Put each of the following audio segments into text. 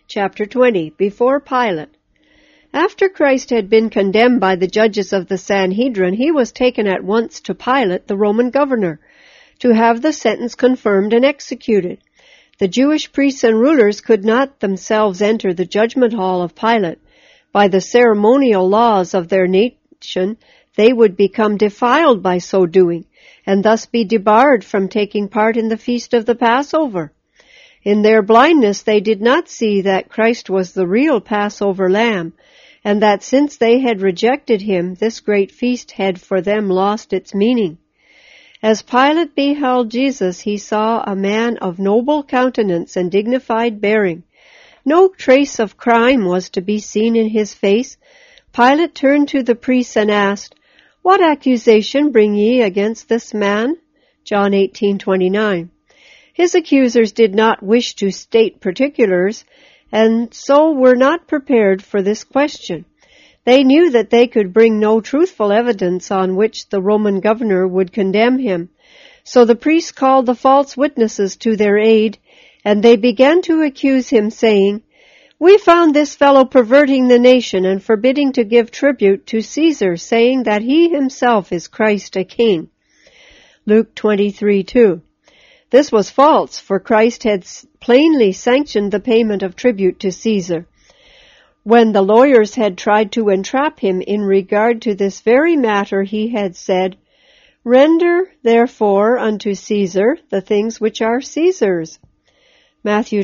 Chapter 20. Before Pilate. After Christ had been condemned by the judges of the Sanhedrin, he was taken at once to Pilate, the Roman governor, to have the sentence confirmed and executed. The Jewish priests and rulers could not themselves enter the judgment hall of Pilate. By the ceremonial laws of their nation, they would become defiled by so doing, and thus be debarred from taking part in the feast of the Passover. In their blindness they did not see that Christ was the real Passover lamb, and that since they had rejected him, this great feast had for them lost its meaning. As Pilate beheld Jesus, he saw a man of noble countenance and dignified bearing. No trace of crime was to be seen in his face. Pilate turned to the priests and asked, "What accusation bring ye against this man?" John 18:29. His accusers did not wish to state particulars, and so were not prepared for this question. They knew that they could bring no truthful evidence on which the Roman governor would condemn him. So the priests called the false witnesses to their aid, and they began to accuse him, saying, "We found this fellow perverting the nation and forbidding to give tribute to Caesar, saying that he himself is Christ a king." Luke 23:2. This was false, for Christ had plainly sanctioned the payment of tribute to Caesar. When the lawyers had tried to entrap him in regard to this very matter, he had said, "Render, therefore, unto Caesar the things which are Caesar's." Matthew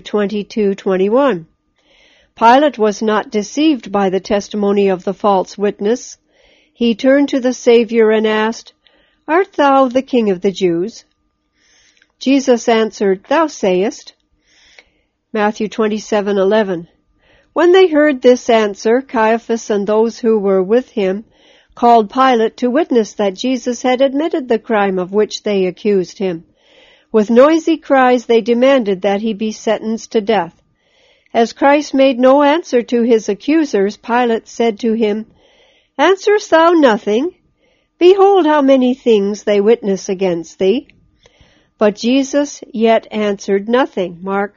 22:21. Pilate was not deceived by the testimony of the false witness. He turned to the Savior and asked, "Art thou the King of the Jews?" Jesus answered, "Thou sayest." Matthew 27:11. When they heard this answer, Caiaphas and those who were with him called Pilate to witness that Jesus had admitted the crime of which they accused him. With noisy cries they demanded that he be sentenced to death. As Christ made no answer to his accusers, Pilate said to him, "Answerest thou nothing? Behold how many things they witness against thee." But Jesus yet answered nothing. Mark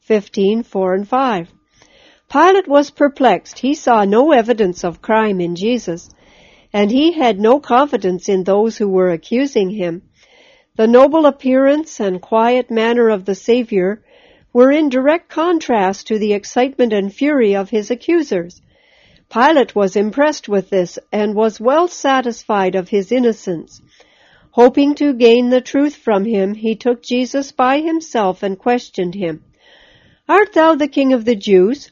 15:4-5. Pilate was perplexed. He saw no evidence of crime in Jesus, and he had no confidence in those who were accusing him. The noble appearance and quiet manner of the Savior were in direct contrast to the excitement and fury of his accusers. Pilate was impressed with this and was well satisfied of his innocence. Hoping to gain the truth from him, he took Jesus by himself and questioned him, "Art thou the King of the Jews?"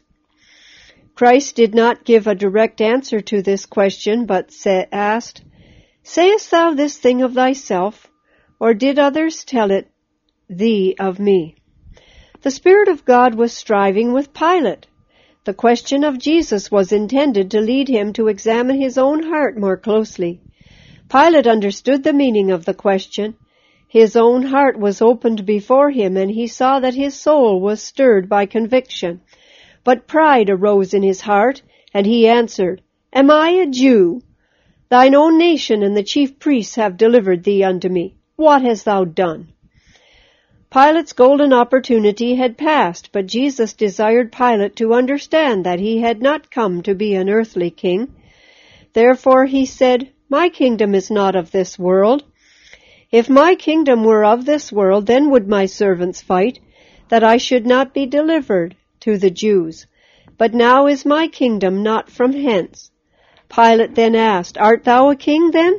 Christ did not give a direct answer to this question, but asked, "Sayest thou this thing of thyself, or did others tell it thee of me?" The Spirit of God was striving with Pilate. The question of Jesus was intended to lead him to examine his own heart more closely. Pilate understood the meaning of the question. His own heart was opened before him, and he saw that his soul was stirred by conviction. But pride arose in his heart, and he answered, "Am I a Jew? Thine own nation and the chief priests have delivered thee unto me. What hast thou done?" Pilate's golden opportunity had passed, but Jesus desired Pilate to understand that he had not come to be an earthly king. Therefore he said, "My kingdom is not of this world. If my kingdom were of this world, then would my servants fight, that I should not be delivered to the Jews. But now is my kingdom not from hence." Pilate then asked, "Art thou a king then?"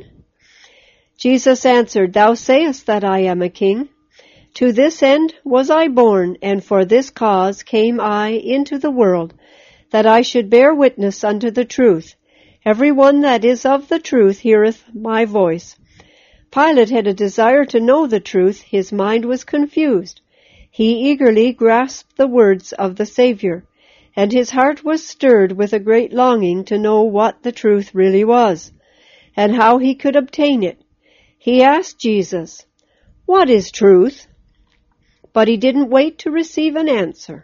Jesus answered, "Thou sayest that I am a king. To this end was I born, and for this cause came I into the world, that I should bear witness unto the truth. Every one that is of the truth heareth my voice." Pilate had a desire to know the truth. His mind was confused. He eagerly grasped the words of the Savior, and his heart was stirred with a great longing to know what the truth really was, and how he could obtain it. He asked Jesus, "What is truth?" But he didn't wait to receive an answer.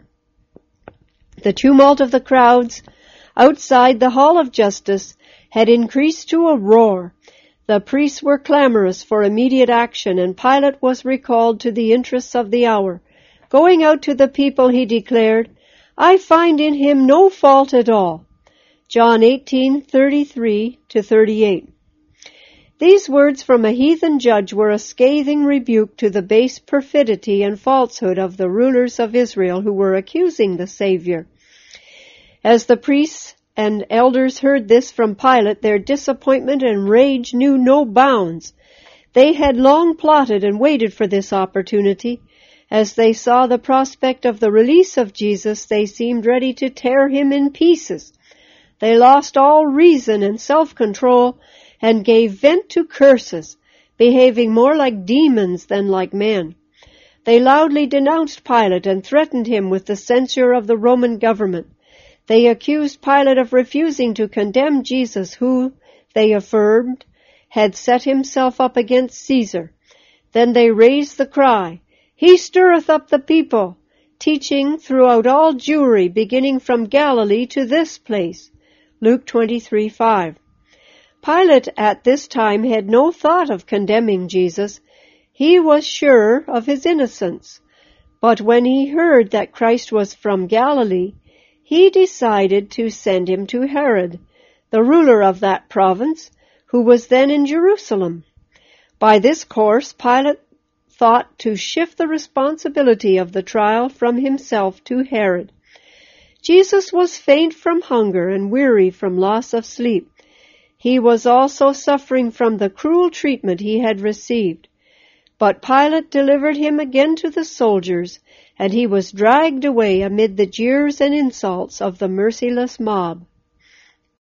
The tumult of the crowds outside the Hall of Justice had increased to a roar. The priests were clamorous for immediate action, and Pilate was recalled to the interests of the hour. Going out to the people, he declared, I find in him no fault at all. John 18:33-38. These words from a heathen judge were a scathing rebuke to the base perfidy and falsehood of the rulers of Israel who were accusing the Savior. As the priests and elders heard this from Pilate, their disappointment and rage knew no bounds. They had long plotted and waited for this opportunity. As they saw the prospect of the release of Jesus, they seemed ready to tear him in pieces. They lost all reason and self-control and gave vent to curses, behaving more like demons than like men. They loudly denounced Pilate and threatened him with the censure of the Roman government. They accused Pilate of refusing to condemn Jesus, who, they affirmed, had set himself up against Caesar. Then they raised the cry, "He stirreth up the people," teaching throughout all Jewry, beginning from Galilee to this place. Luke 23:5. Pilate at this time had no thought of condemning Jesus. He was sure of his innocence. But when he heard that Christ was from Galilee, he decided to send him to Herod, the ruler of that province, who was then in Jerusalem. By this course, Pilate thought to shift the responsibility of the trial from himself to Herod. Jesus was faint from hunger and weary from loss of sleep. He was also suffering from the cruel treatment he had received. But Pilate delivered him again to the soldiers, and he was dragged away amid the jeers and insults of the merciless mob.